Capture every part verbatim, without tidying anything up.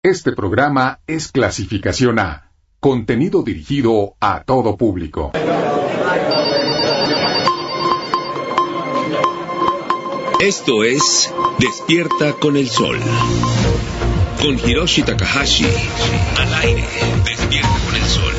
Este programa es clasificación A, contenido dirigido a todo público. Esto es Despierta con el Sol, con Hiroshi Takahashi. Al aire, Despierta con el Sol.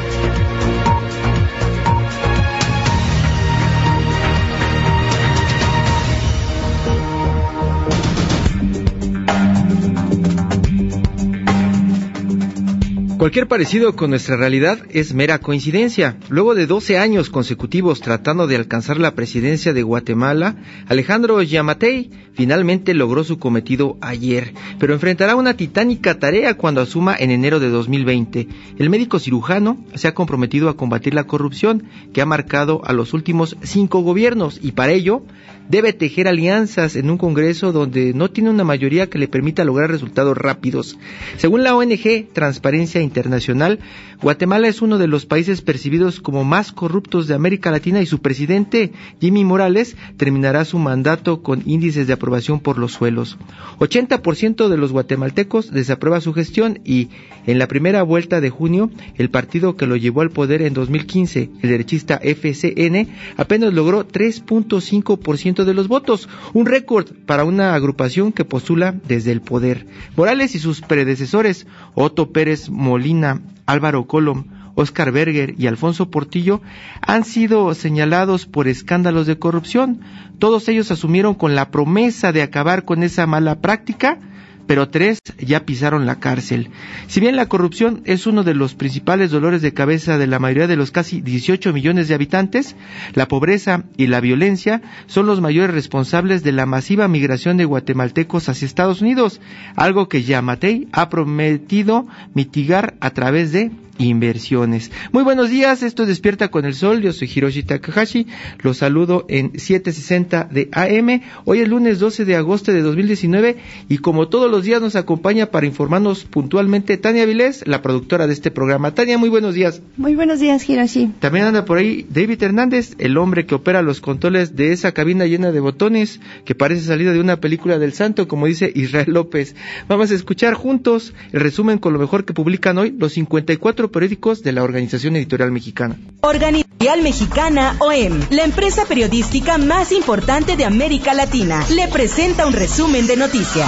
Cualquier parecido con nuestra realidad es mera coincidencia. Luego de doce años consecutivos tratando de alcanzar la presidencia de Guatemala, Alejandro Giammattei finalmente logró su cometido ayer, pero enfrentará una titánica tarea cuando asuma en enero de dos mil veinte. El médico cirujano se ha comprometido a combatir la corrupción que ha marcado a los últimos cinco gobiernos y para ello debe tejer alianzas en un Congreso donde no tiene una mayoría que le permita lograr resultados rápidos. Según la O N G Transparencia Internacional, Guatemala es uno de los países percibidos como más corruptos de América Latina y su presidente, Jimmy Morales, terminará su mandato con índices de aprobación por los suelos. ochenta por ciento de los guatemaltecos desaprueba su gestión y, en la primera vuelta de junio, el partido que lo llevó al poder en dos mil quince, el derechista F C N, apenas logró tres punto cinco por ciento de los votos, un récord para una agrupación que postula desde el poder. Morales y sus predecesores, Otto Pérez Molina, Álvaro Colom, Oscar Berger y Alfonso Portillo, han sido señalados por escándalos de corrupción. Todos ellos asumieron con la promesa de acabar con esa mala práctica, pero tres ya pisaron la cárcel. Si bien la corrupción es uno de los principales dolores de cabeza de la mayoría de los casi dieciocho millones de habitantes, la pobreza y la violencia son los mayores responsables de la masiva migración de guatemaltecos hacia Estados Unidos, algo que Giammattei ha prometido mitigar a través de inversiones. Muy buenos días, esto es Despierta con el Sol, yo soy Hiroshi Takahashi, los saludo en setecientos sesenta de A M, hoy es lunes doce de agosto de dos mil diecinueve y como todos los días nos acompaña para informarnos puntualmente Tania Vilés, la productora de este programa. Tania, muy buenos días. Muy buenos días, Hiroshi. También anda por ahí David Hernández, el hombre que opera los controles de esa cabina llena de botones que parece salida de una película del santo, como dice Israel López. Vamos a escuchar juntos el resumen con lo mejor que publican hoy los cincuenta y cuatro periódicos de la Organización Editorial Mexicana. Organización Mexicana O E M, la empresa periodística más importante de América Latina, le presenta un resumen de noticias.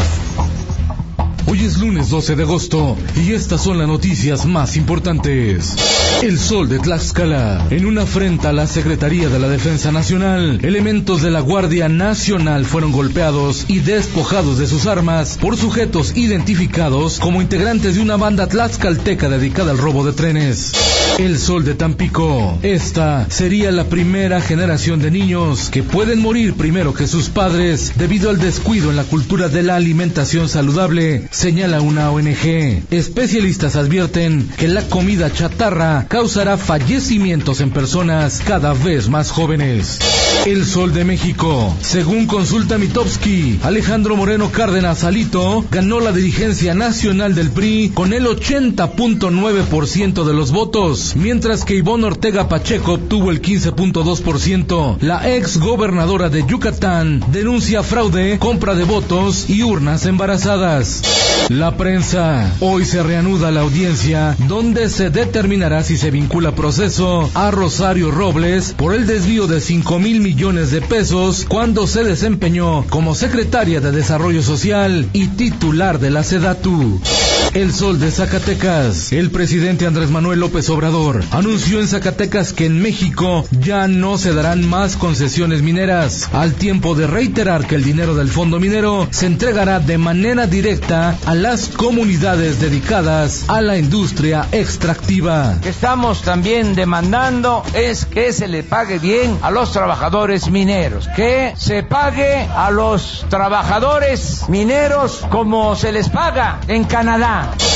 Hoy es lunes doce de agosto y estas son las noticias más importantes. El Sol de Tlaxcala. En una afrenta a la Secretaría de la Defensa Nacional, elementos de la Guardia Nacional fueron golpeados y despojados de sus armas por sujetos identificados como integrantes de una banda tlaxcalteca dedicada al robo de trenes. El Sol de Tampico. Esta sería la primera generación de niños que pueden morir primero que sus padres debido al descuido en la cultura de la alimentación saludable, señala una O N G. Especialistas advierten que la comida chatarra causará fallecimientos en personas cada vez más jóvenes. El Sol de México. Según Consulta Mitofsky, Alejandro Moreno Cárdenas Alito ganó la dirigencia nacional del P R I con el ochenta punto nueve por ciento de los votos, mientras que Ivonne Ortega Pacheco obtuvo el quince punto dos por ciento. La ex gobernadora de Yucatán denuncia fraude, compra de votos y urnas embarazadas. La prensa. Hoy se reanuda la audiencia donde se determinará si se vincula proceso a Rosario Robles por el desvío de cinco mil millones de pesos cuando se desempeñó como secretaria de Desarrollo Social y titular de la SEDATU. El Sol de Zacatecas. El presidente Andrés Manuel López Obrador anunció en Zacatecas que en México ya no se darán más concesiones mineras, al tiempo de reiterar que el dinero del fondo minero se entregará de manera directa a las comunidades dedicadas a la industria extractiva. Que estamos también demandando es que se le pague bien a los trabajadores mineros, que se pague a los trabajadores mineros como se les paga en Canadá.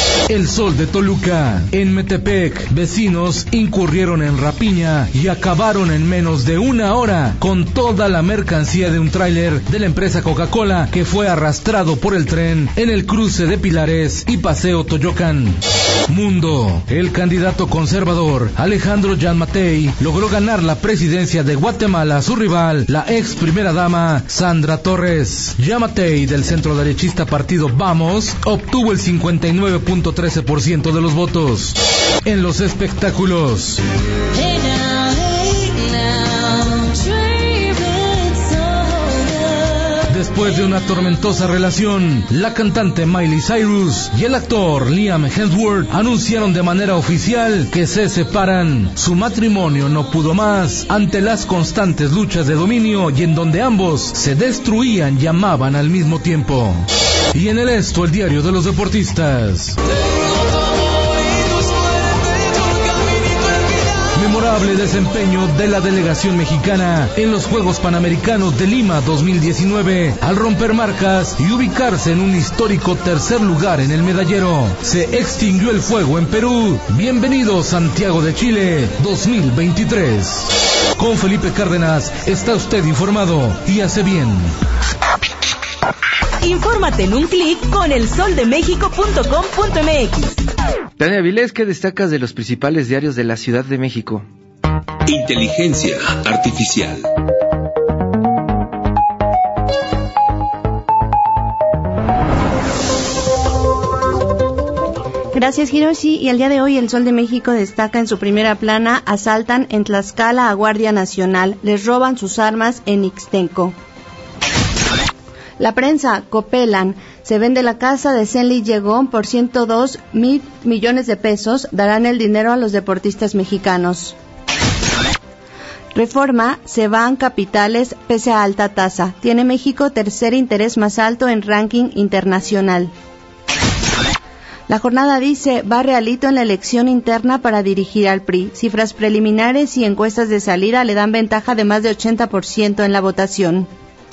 El Sol de Toluca. En Metepec, vecinos incurrieron en rapiña y acabaron en menos de una hora con toda la mercancía de un tráiler de la empresa Coca-Cola que fue arrastrado por el tren en el cruce de Pilares y Paseo Toyocan. Mundo. El candidato conservador Alejandro Giammattei logró ganar la presidencia de Guatemala a su rival, la ex primera dama Sandra Torres. Giammattei, del centro derechista partido Vamos, obtuvo el cincuenta y nueve punto trece por ciento de los votos. En los espectáculos. Después de una tormentosa relación, la cantante Miley Cyrus y el actor Liam Hemsworth anunciaron de manera oficial que se separan. Su matrimonio no pudo más ante las constantes luchas de dominio y en donde ambos se destruían y amaban al mismo tiempo. Y en el Esto, el diario de los deportistas. Memorable desempeño de la delegación mexicana en los Juegos Panamericanos de Lima dos mil diecinueve al romper marcas y ubicarse en un histórico tercer lugar en el medallero. Se extinguió el fuego en Perú. Bienvenido Santiago de Chile dos mil veintitrés. Con Felipe Cárdenas está usted informado y hace bien. Infórmate en un clic con el sol de méxico punto com punto m x. Tania Vilés, ¿qué destacas de los principales diarios de la Ciudad de México? Inteligencia artificial. Gracias, Hiroshi. Y el día de hoy el Sol de México destaca en su primera plana: asaltan en Tlaxcala a Guardia Nacional, les roban sus armas en Ixtenco. La prensa, Copelan, se vende la casa de Zenly Yegón por ciento dos mil millones de pesos, darán el dinero a los deportistas mexicanos. Reforma, se van capitales pese a alta tasa, tiene México tercer interés más alto en ranking internacional. La jornada dice, va Realito en la elección interna para dirigir al P R I, cifras preliminares y encuestas de salida le dan ventaja de más de ochenta por ciento en la votación.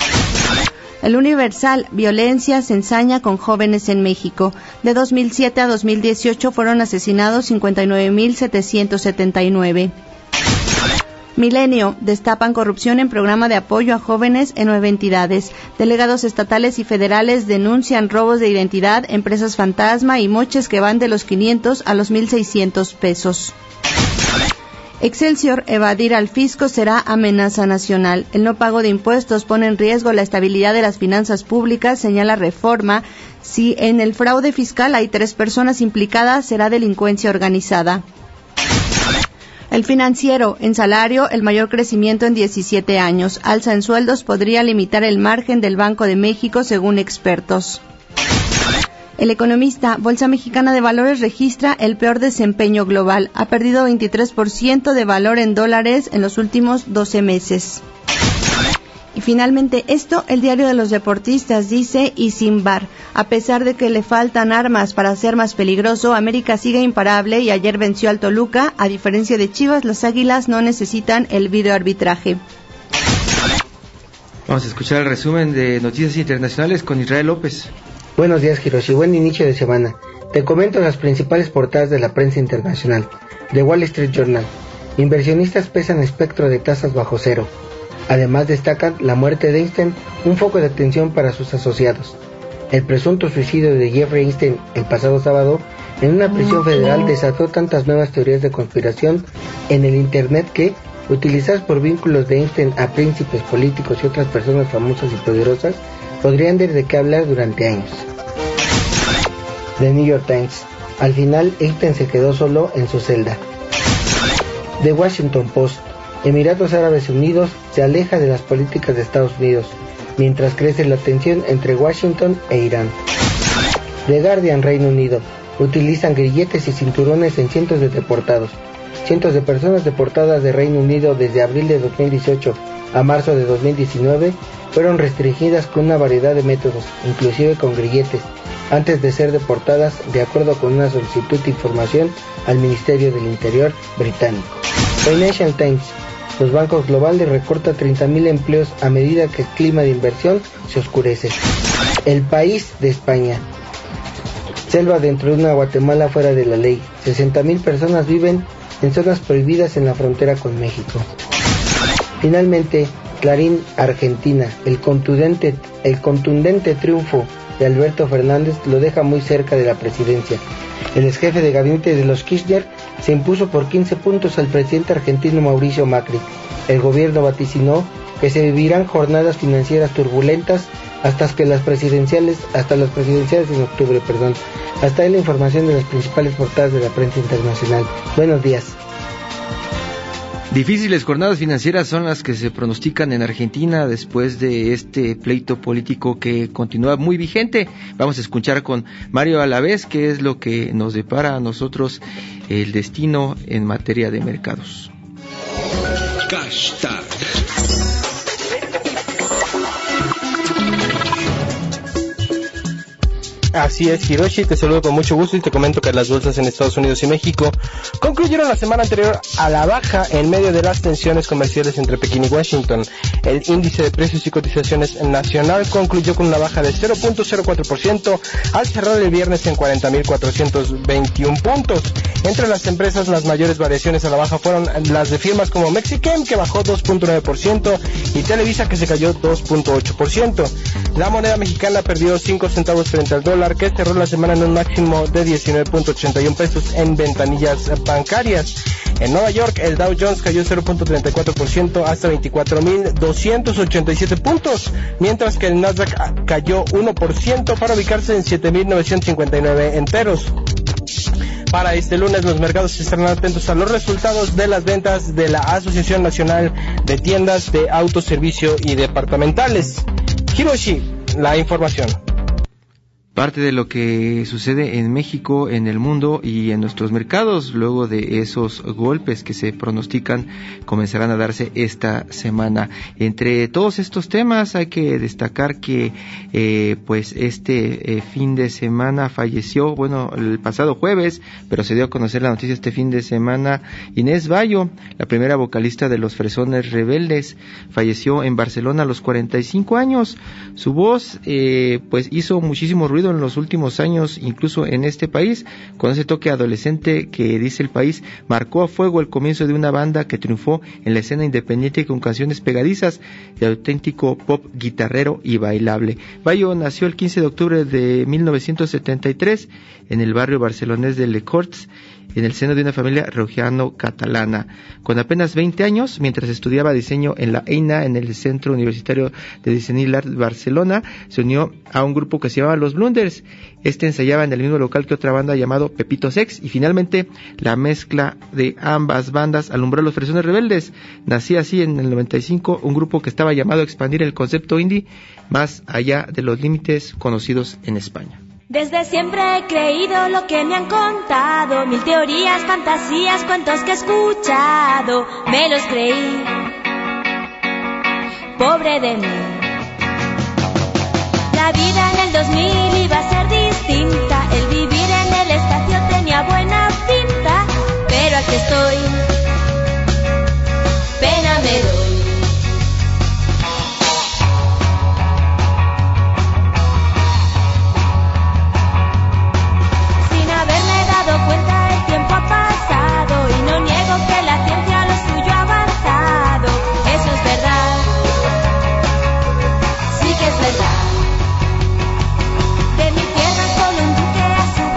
El Universal, violencia se ensaña con jóvenes en México. De dos mil siete a dos mil dieciocho fueron asesinados cincuenta y nueve mil setecientos setenta y nueve. Milenio, destapan corrupción en programa de apoyo a jóvenes en nueve entidades. Delegados estatales y federales denuncian robos de identidad, empresas fantasma y moches que van de los quinientos a los mil seiscientos pesos. Excelsior, evadir al fisco será amenaza nacional. El no pago de impuestos pone en riesgo la estabilidad de las finanzas públicas, señala Reforma. Si en el fraude fiscal hay tres personas implicadas, será delincuencia organizada. El Financiero, en salario, el mayor crecimiento en diecisiete años. Alza en sueldos podría limitar el margen del Banco de México, según expertos. El Economista, Bolsa Mexicana de Valores registra el peor desempeño global. Ha perdido veintitrés por ciento de valor en dólares en los últimos doce meses. Y finalmente esto, el diario de los deportistas dice, y sin V A R. A pesar de que le faltan armas para ser más peligroso, América sigue imparable y ayer venció al Toluca. A diferencia de Chivas, las Águilas no necesitan el videoarbitraje. Vamos a escuchar el resumen de Noticias Internacionales con Israel López. Buenos días, Hiroshi. Buen inicio de semana. Te comento las principales portadas de la prensa internacional. The Wall Street Journal. Inversionistas pesan espectro de tasas bajo cero. Además destacan la muerte de Einstein, un foco de atención para sus asociados. El presunto suicidio de Jeffrey Einstein el pasado sábado en una prisión federal desató tantas nuevas teorías de conspiración en el Internet que, utilizadas por vínculos de Einstein a príncipes, políticos y otras personas famosas y poderosas, podrían dar de qué hablar durante años. The New York Times. Al final, Einstein se quedó solo en su celda. The Washington Post. Emiratos Árabes Unidos se aleja de las políticas de Estados Unidos, mientras crece la tensión entre Washington e Irán. The Guardian. Reino Unido. Utilizan grilletes y cinturones en cientos de deportados. Cientos de personas deportadas de Reino Unido desde abril de dos mil dieciocho a marzo de dos mil diecinueve fueron restringidas con una variedad de métodos, inclusive con grilletes, antes de ser deportadas, de acuerdo con una solicitud de información al Ministerio del Interior británico. Financial Times. Los bancos globales recortan treinta mil empleos a medida que el clima de inversión se oscurece. El País de España. Selva dentro de una Guatemala fuera de la ley. sesenta mil personas viven en zonas prohibidas en la frontera con México. Finalmente, Clarín, Argentina. El contundente, el contundente triunfo de Alberto Fernández lo deja muy cerca de la presidencia. El ex jefe de gabinete de los Kirchner se impuso por quince puntos al presidente argentino Mauricio Macri. El gobierno vaticinó que se vivirán jornadas financieras turbulentas hasta que las presidenciales, hasta las presidenciales en octubre, perdón. Hasta ahí la información de las principales portadas de la prensa internacional. Buenos días. Difíciles jornadas financieras son las que se pronostican en Argentina después de este pleito político que continúa muy vigente. Vamos a escuchar con Mario Alavés qué es lo que nos depara a nosotros el destino en materia de mercados. Hashtag. Así es, Hiroshi, te saludo con mucho gusto y te comento que las bolsas en Estados Unidos y México concluyeron la semana anterior a la baja en medio de las tensiones comerciales entre Pekín y Washington. El índice de precios y cotizaciones nacional concluyó con una baja de cero punto cero cuatro por ciento al cerrar el viernes en cuarenta mil cuatrocientos veintiún puntos. Entre las empresas, las mayores variaciones a la baja fueron las de firmas como Mexichem, que bajó dos punto nueve por ciento, y Televisa, que se cayó dos punto ocho por ciento. La moneda mexicana perdió cinco centavos frente al dólar, que cerró la semana en un máximo de diecinueve punto ochenta y uno pesos en ventanillas bancarias. En Nueva York, el Dow Jones cayó cero punto treinta y cuatro por ciento hasta veinticuatro mil doscientos ochenta y siete puntos, mientras que el Nasdaq cayó uno por ciento para ubicarse en siete mil novecientos cincuenta y nueve enteros. Para este lunes, los mercados estarán atentos a los resultados de las ventas de la Asociación Nacional de Tiendas de Autoservicio y Departamentales. Hiroshi, la información. Parte de lo que sucede en México, en el mundo y en nuestros mercados, luego de esos golpes que se pronostican, comenzarán a darse esta semana. Entre todos estos temas hay que destacar que eh, pues este eh, fin de semana falleció, bueno, el pasado jueves, pero se dio a conocer la noticia este fin de semana, Inés Bayo, la primera vocalista de Los Fresones Rebeldes, falleció en Barcelona a los cuarenta y cinco años. Su voz eh, pues hizo muchísimo ruido en los últimos años, incluso en este país, con ese toque adolescente que, dice el país, marcó a fuego el comienzo de una banda que triunfó en la escena independiente con canciones pegadizas de auténtico pop guitarrero y bailable. Bayo nació el quince de octubre de mil novecientos setenta y tres en el barrio barcelonés de Les Corts, en el seno de una familia riojiano-catalana. Con apenas veinte años, mientras estudiaba diseño en la EINA, en el Centro Universitario de Diseño y Arte de Barcelona, se unió a un grupo que se llamaba Los Blunders. Este ensayaba en el mismo local que otra banda llamado Pepito Sex, y finalmente la mezcla de ambas bandas alumbró a Los Fresones Rebeldes. Nacía así en el noventa y cinco un grupo que estaba llamado a expandir el concepto indie más allá de los límites conocidos en España. Desde siempre he creído lo que me han contado, mil teorías, fantasías, cuentos que he escuchado, me los creí, pobre de mí. La vida en el dos mil iba a ser distinta, el vivir en el espacio tenía buena pinta, pero aquí estoy, pena me doy. Cuenta el tiempo ha pasado y no niego que la ciencia lo suyo ha avanzado. Eso es verdad, sí que es verdad. De mi tierra solo un duque a su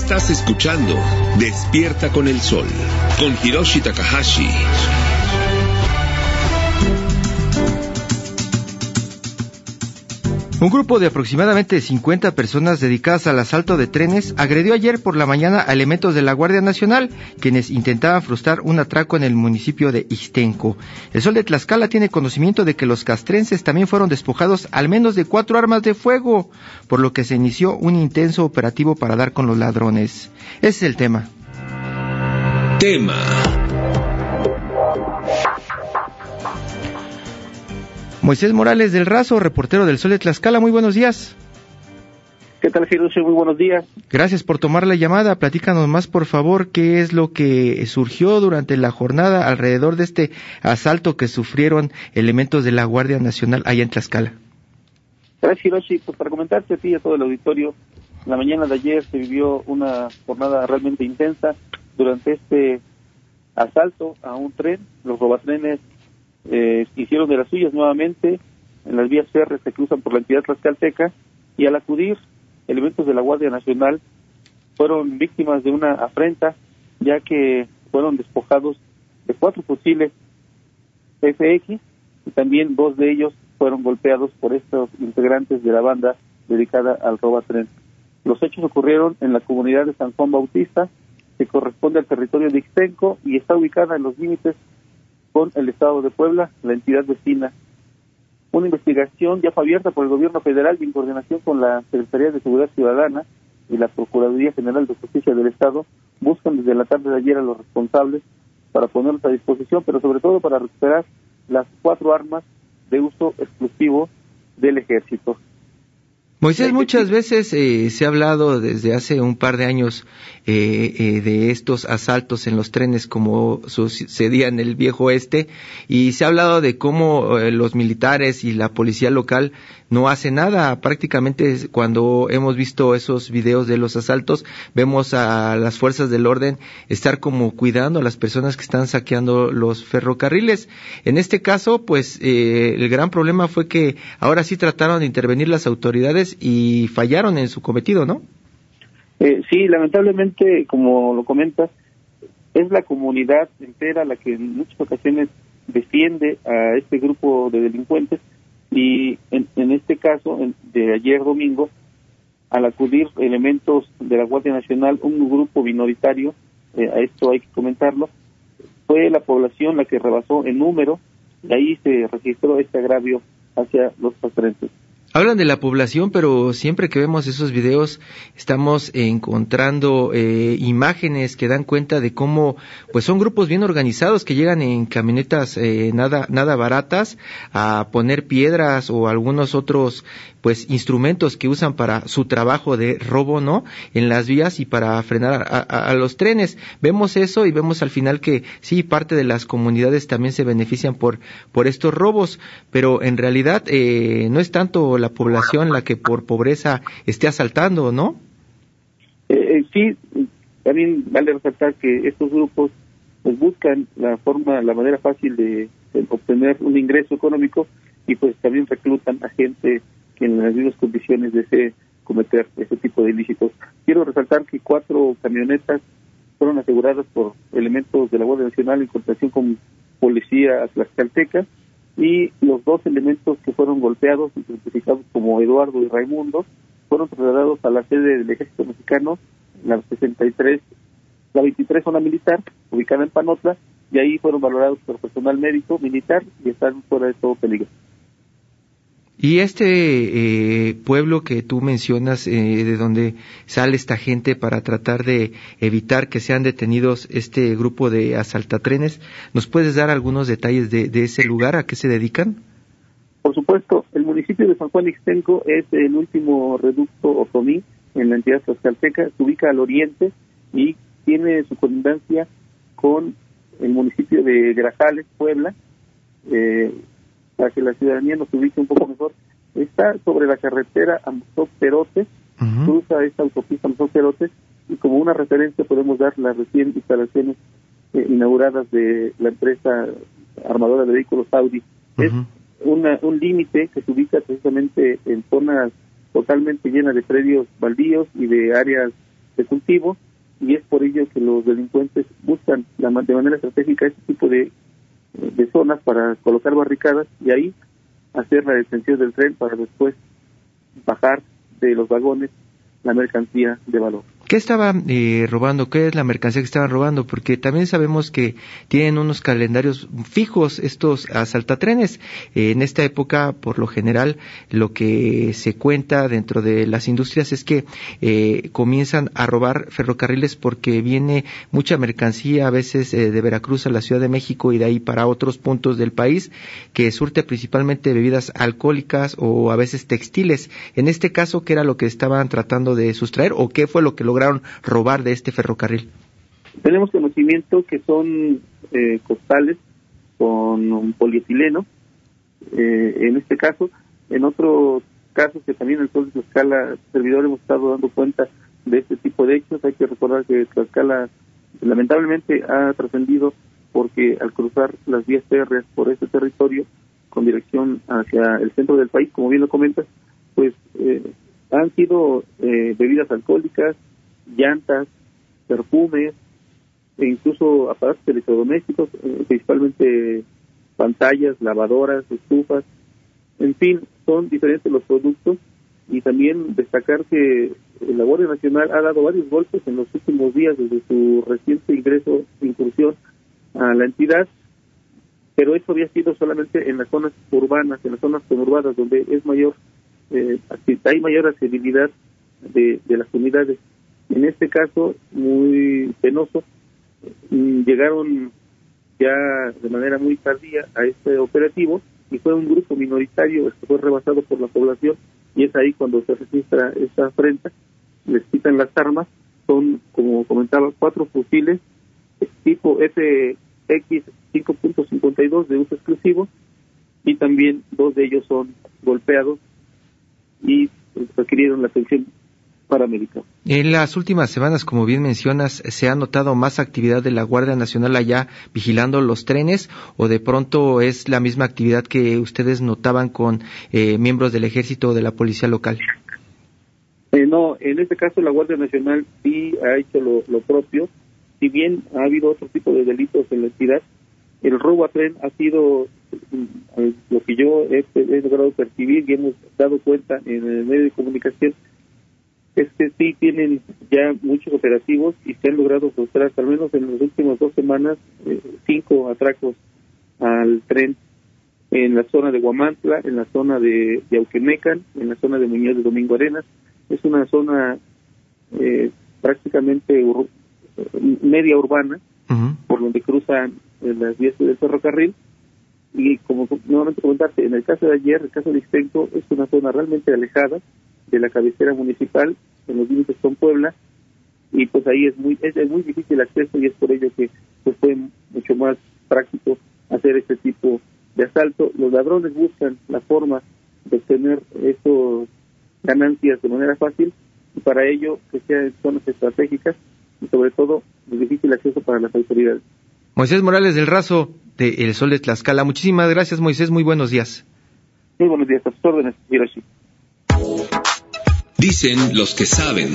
Estás escuchando Despierta con el Sol, con Hiroshi Takahashi. Un grupo de aproximadamente cincuenta personas dedicadas al asalto de trenes agredió ayer por la mañana a elementos de la Guardia Nacional, quienes intentaban frustrar un atraco en el municipio de Ixtenco. El Sol de Tlaxcala tiene conocimiento de que los castrenses también fueron despojados al menos de cuatro armas de fuego, por lo que se inició un intenso operativo para dar con los ladrones. Ese es el tema. Tema. Moisés Morales del Razo, reportero del Sol de Tlaxcala, muy buenos días. ¿Qué tal, Hiroshi? Muy buenos días. Gracias por tomar la llamada. Platícanos más, por favor, qué es lo que surgió durante la jornada alrededor de este asalto que sufrieron elementos de la Guardia Nacional allá en Tlaxcala. Gracias, Hiroshi. Pues para comentarte a ti y a todo el auditorio, la mañana de ayer se vivió una jornada realmente intensa durante este asalto a un tren. Los robatrenes Eh, hicieron de las suyas nuevamente en las vías férreas que cruzan por la entidad tlaxcalteca, y al acudir elementos de la Guardia Nacional fueron víctimas de una afrenta, ya que fueron despojados de cuatro fusiles F X y también dos de ellos fueron golpeados por estos integrantes de la banda dedicada al robatren. Los hechos ocurrieron en la comunidad de San Juan Bautista, que corresponde al territorio de Ixtenco y está ubicada en los límites con el Estado de Puebla, la entidad vecina. Una investigación ya fue abierta por el gobierno federal y en coordinación con la Secretaría de Seguridad Ciudadana y la Procuraduría General de Justicia del Estado. Buscan desde la tarde de ayer a los responsables para ponerlos a disposición, pero sobre todo para recuperar las cuatro armas de uso exclusivo del ejército. Moisés, muchas veces eh, se ha hablado desde hace un par de años eh, eh, de estos asaltos en los trenes como sucedía en el viejo oeste, y se ha hablado de cómo eh, los militares y la policía local no hacen nada. Prácticamente cuando hemos visto esos videos de los asaltos, vemos a las fuerzas del orden estar como cuidando a las personas que están saqueando los ferrocarriles. En este caso, pues eh, el gran problema fue que ahora sí trataron de intervenir las autoridades y fallaron en su cometido, ¿no? Eh, sí, lamentablemente, como lo comentas, es la comunidad entera la que en muchas ocasiones defiende a este grupo de delincuentes, y en, en este caso, en, de ayer domingo, al acudir elementos de la Guardia Nacional, un grupo minoritario, eh, a esto hay que comentarlo, fue la población la que rebasó en número, y ahí se registró este agravio hacia los castrenses. Hablan de la población, pero siempre que vemos esos videos estamos encontrando eh, imágenes que dan cuenta de cómo pues son grupos bien organizados que llegan en camionetas eh, nada nada baratas a poner piedras o algunos otros pues instrumentos que usan para su trabajo de robo, ¿no?, en las vías y para frenar a, a, a los trenes. Vemos eso y vemos al final que sí, parte de las comunidades también se benefician por por estos robos, pero en realidad eh, no es tanto la población la que por pobreza esté asaltando, ¿no? Eh, eh, sí, también vale resaltar que estos grupos pues buscan la forma, la manera fácil de, de obtener un ingreso económico, y pues también reclutan a gente que en las mismas condiciones desee cometer ese tipo de ilícitos. Quiero resaltar que cuatro camionetas fueron aseguradas por elementos de la Guardia Nacional en coordinación con policía tlaxcalteca, y los dos elementos que fueron golpeados, identificados como Eduardo y Raimundo, fueron trasladados a la sede del Ejército Mexicano, la sesenta y tres, la veintitrés zona militar, ubicada en Panotla, y ahí fueron valorados por personal médico, militar, y están fuera de todo peligro. Y este eh, pueblo que tú mencionas, eh, de donde sale esta gente para tratar de evitar que sean detenidos este grupo de asaltatrenes, ¿nos puedes dar algunos detalles de, de ese lugar? ¿A qué se dedican? Por supuesto, el municipio de San Juan Ixtenco es el último reducto otomí en la entidad tlaxcalteca, se ubica al oriente y tiene su colindancia con el municipio de Grajales, Puebla. Eh, para que la ciudadanía nos ubique un poco mejor, está sobre la carretera Amozoc-Perote, uh-huh. cruza esta autopista Amozoc-Perote, y como una referencia podemos dar las recién instalaciones eh, inauguradas de la empresa armadora de vehículos Audi. Uh-huh. Es una, un límite que se ubica precisamente en zonas totalmente llenas de predios baldíos y de áreas de cultivo, y es por ello que los delincuentes buscan la, de manera estratégica este tipo de, de zonas para colocar barricadas y ahí hacer la detención del tren para después bajar de los vagones la mercancía de valor. ¿Qué estaban eh, robando? ¿Qué es la mercancía que estaban robando? Porque también sabemos que tienen unos calendarios fijos estos asaltatrenes. Eh, en esta época, por lo general, lo que se cuenta dentro de las industrias es que eh, comienzan a robar ferrocarriles porque viene mucha mercancía, a veces eh, de Veracruz a la Ciudad de México y de ahí para otros puntos del país, que surte principalmente bebidas alcohólicas o a veces textiles. En este caso, ¿qué era lo que estaban tratando de sustraer o qué fue lo que lograron robar de este ferrocarril? Tenemos conocimiento que son eh, costales con un polietileno, eh, en este caso. En otros casos que también en el Sol de Tlaxcala, servidor, hemos estado dando cuenta de este tipo de hechos. Hay que recordar que Tlaxcala lamentablemente ha trascendido porque al cruzar las vías férreas por este territorio con dirección hacia el centro del país, como bien lo comentas, pues eh, han sido eh, bebidas alcohólicas, llantas, perfumes e incluso aparatos electrodomésticos, eh, principalmente pantallas, lavadoras, estufas, en fin, son diferentes los productos. Y también destacar que la Guardia Nacional ha dado varios golpes en los últimos días desde su reciente ingreso, incursión a la entidad, pero eso había sido solamente en las zonas urbanas, en las zonas conurbadas, donde es mayor, eh, hay mayor accesibilidad de, de las unidades. En este caso, muy penoso, llegaron ya de manera muy tardía a este operativo y fue un grupo minoritario que fue rebasado por la población, y es ahí cuando se registra esta afrenta. Les quitan las armas, son, como comentaba, cuatro fusiles tipo F X cinco punto cincuenta y dos de uso exclusivo, y también dos de ellos son golpeados y requirieron la atención paramédica. En las últimas semanas, como bien mencionas, ¿se ha notado más actividad de la Guardia Nacional allá vigilando los trenes, o de pronto es la misma actividad que ustedes notaban con eh, miembros del Ejército o de la Policía local? Eh, no, en este caso la Guardia Nacional sí ha hecho lo, lo propio. Si bien ha habido otro tipo de delitos en la entidad, el robo a tren ha sido eh, lo que yo he, he logrado percibir y hemos dado cuenta en el medio de comunicación, es que sí tienen ya muchos operativos y se han logrado frustrar, al menos en las últimas dos semanas, eh, cinco atracos al tren en la zona de Huamantla, en la zona de, de Auquemecan, en la zona de Muñoz de Domingo Arenas. Es una zona eh, prácticamente ur, media urbana, uh-huh, por donde cruzan eh, las vías del ferrocarril. Y como nuevamente comentarte, en el caso de ayer, el caso de Ixtenco, es una zona realmente alejada de la cabecera municipal, en los límites con Puebla, y pues ahí es muy es, es muy difícil el acceso, y es por ello que pues fue mucho más práctico hacer este tipo de asalto. Los ladrones buscan la forma de obtener esas ganancias de manera fácil, y para ello que sean en zonas estratégicas y sobre todo de difícil acceso para las autoridades. Moisés Morales del Razo, de El Sol de Tlaxcala. Muchísimas gracias, Moisés, muy buenos días. Muy buenos días, a tus órdenes, Hiroshi. Dicen los que saben.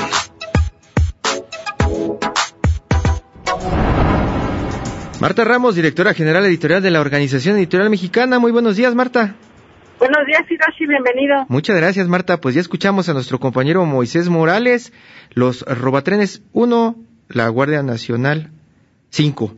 Marta Ramos, directora general editorial de la Organización Editorial Mexicana. Muy buenos días, Marta. Buenos días, Hiroshi, bienvenido. Muchas gracias, Marta. Pues ya escuchamos a nuestro compañero Moisés Morales. Los robatrenes uno, la Guardia Nacional cinco.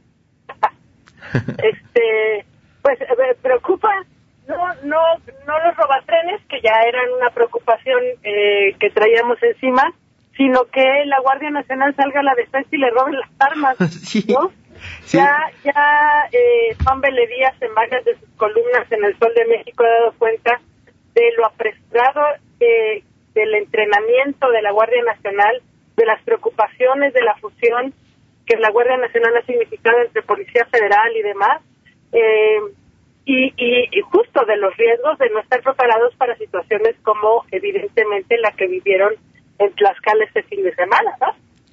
Este, pues me preocupa, no, no, no los robatrenes, que ya eran una preocupación eh, que traíamos encima, sino que la Guardia Nacional salga a la defensa y le roben las armas, sí, ¿no? Sí. Ya, ya eh, Juan Beledías en varias de sus columnas en El Sol de México ha dado cuenta de lo apresurado eh, del entrenamiento de la Guardia Nacional, de las preocupaciones de la fusión que la Guardia Nacional ha significado entre Policía Federal y demás, eh, y, y, y justo de los riesgos de no estar preparados para situaciones como evidentemente la que vivieron en Tlaxcala este fin de semana, ¿no?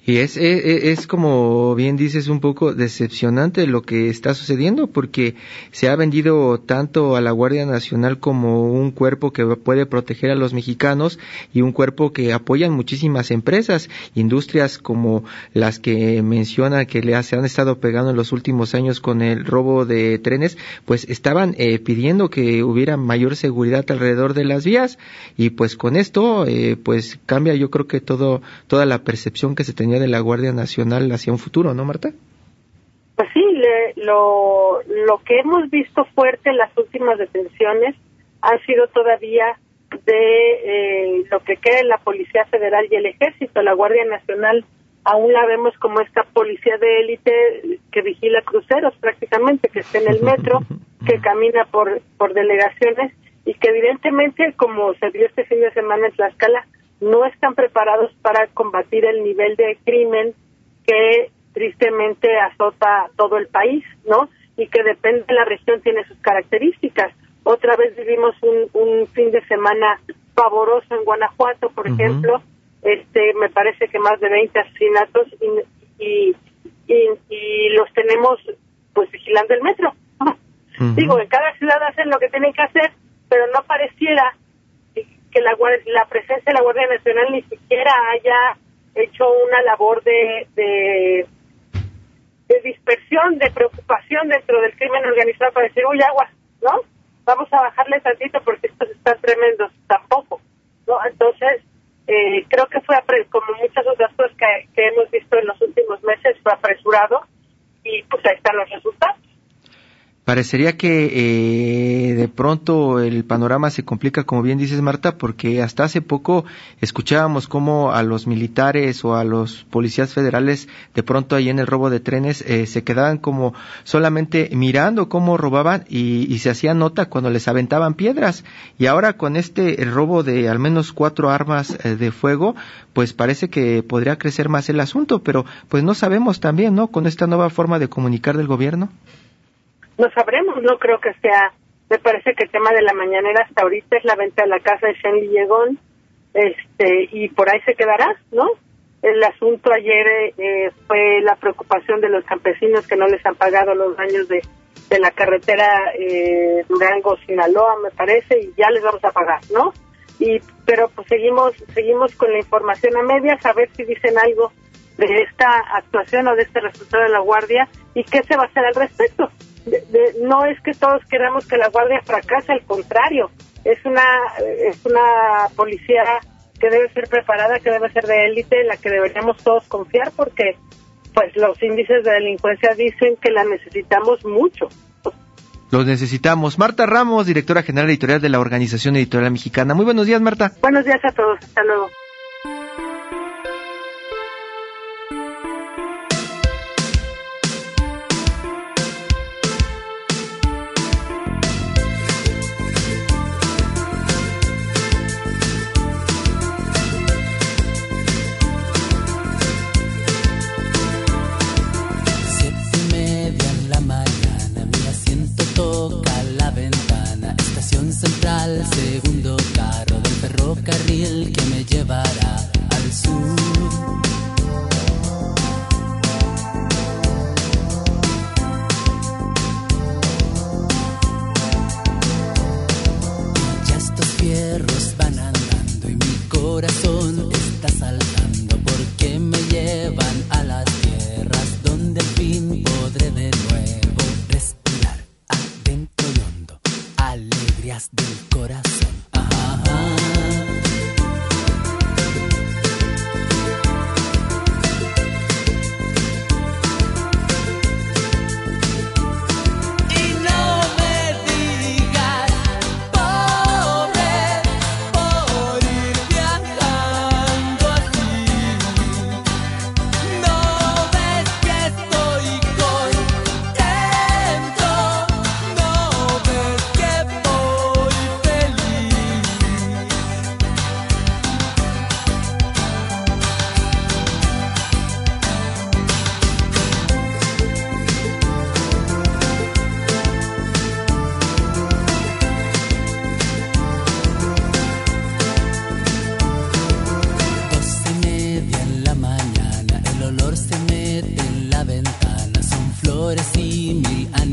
Y es, es, es como bien dices, un poco decepcionante lo que está sucediendo, porque se ha vendido tanto a la Guardia Nacional como un cuerpo que puede proteger a los mexicanos y un cuerpo que apoyan muchísimas empresas, industrias como las que mencionan que le se han estado pegando en los últimos años con el robo de trenes, pues estaban eh, pidiendo que hubiera mayor seguridad alrededor de las vías, y pues con esto eh, pues cambia, yo creo que todo toda la percepción que se tenía de la Guardia Nacional hacia un futuro, ¿no, Marta? Pues sí, le, lo, lo que hemos visto fuerte en las últimas detenciones han sido todavía de eh, lo que queda en la Policía Federal y el Ejército. La Guardia Nacional aún la vemos como esta policía de élite que vigila cruceros prácticamente, que está en el metro, que camina por, por delegaciones y que evidentemente, como se vio este fin de semana en Tlaxcala, no están preparados para combatir el nivel de crimen que tristemente azota todo el país, ¿no? Y que depende de la región, tiene sus características. Otra vez vivimos un, un fin de semana pavoroso en Guanajuato, por uh-huh. ejemplo, este me parece que más de veinte asesinatos y, y, y, y los tenemos pues vigilando el metro. Uh-huh. Digo, en cada ciudad hacen lo que tienen que hacer, pero no pareciera que la, la presencia de la Guardia Nacional ni siquiera haya hecho una labor de, de, de dispersión, de preocupación dentro del crimen organizado para decir, uy, aguas, ¿no? Vamos a bajarle tantito porque estos están tremendos, tampoco, ¿no? Entonces, eh, creo que fue, como muchas otras cosas que, que hemos visto en los últimos meses, fue apresurado y pues ahí están los resultados. Parecería que eh, de pronto el panorama se complica, como bien dices, Marta, porque hasta hace poco escuchábamos cómo a los militares o a los policías federales de pronto ahí en el robo de trenes eh, se quedaban como solamente mirando cómo robaban y, y se hacía nota cuando les aventaban piedras. Y ahora con este el robo de al menos cuatro armas eh, de fuego, pues parece que podría crecer más el asunto, pero pues no sabemos también, ¿no? Con esta nueva forma de comunicar del gobierno. No sabremos, no creo que sea, me parece que el tema de la mañanera hasta ahorita es la venta de la casa de Shen Lillegón, este, y por ahí se quedará, ¿no? El asunto ayer eh, fue la preocupación de los campesinos que no les han pagado los daños de, de la carretera eh, Durango-Sinaloa, me parece, y ya les vamos a pagar, ¿no? Y pero pues seguimos seguimos con la información a medias, a ver si dicen algo de esta actuación o de este resultado de la Guardia y qué se va a hacer al respecto. De, de, no es que todos queramos que la Guardia fracase, al contrario, es una es una policía que debe ser preparada, que debe ser de élite, en la que deberíamos todos confiar, porque pues los índices de delincuencia dicen que la necesitamos mucho. Los necesitamos. Marta Ramos, directora general editorial de la Organización Editorial Mexicana. Muy buenos días, Marta. Buenos días a todos, hasta luego. Segundo carro del ferrocarril que me llevará al sur. olor se mete en la ventana, son flores y mil años